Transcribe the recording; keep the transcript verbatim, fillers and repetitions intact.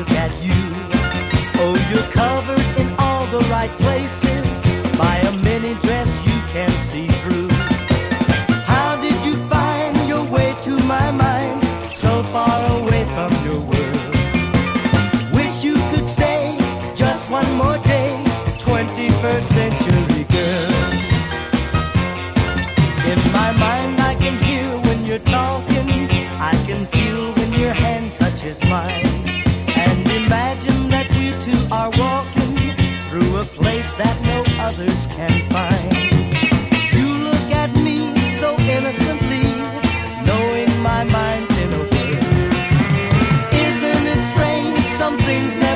look at you. Oh, you're covered in all the right places by a mini dress you can see through. How did you find your way to my mind, so far away from your world? Wish you could stay just one more day, twenty-first century girl. In my mind I can hear when you're talking, I can feel when your hand touches mine, and imagine that we two are walking through a place that no others can find. You look at me so innocently, knowing my mind's in a whirl. Isn't it strange, some things never